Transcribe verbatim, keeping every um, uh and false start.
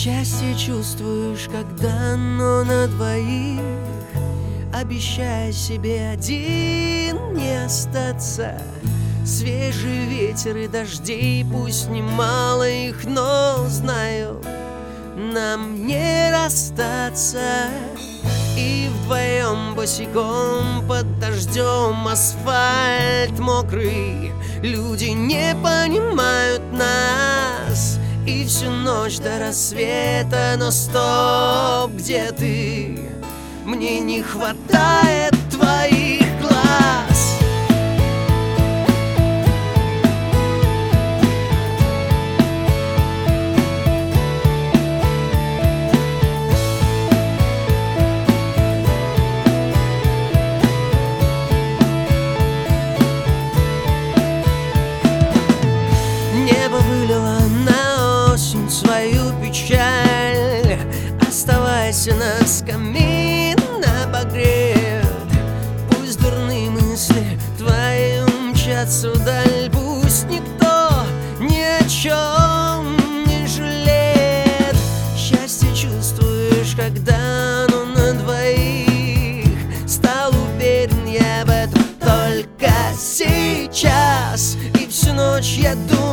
Счастье чувствуешь, когда оно на двоих. Обещай себе один не остаться. Свежий ветер и дождей, пусть немало их, но знаю, нам не расстаться. И вдвоем босиком под дождем асфальт мокрый. Люди не понимают нас. И всю ночь до рассвета, но стоп, где ты? Мне не хватает твоих глаз. Небо вылило на осень свою печаль. Оставайся на скамье, на обогрет. Пусть дурные мысли твои умчатся вдаль. Пусть никто ни о чем не жалеет. Счастье чувствуешь, когда оно на двоих. Стал уверен я в этом только сейчас. И всю ночь я думаю,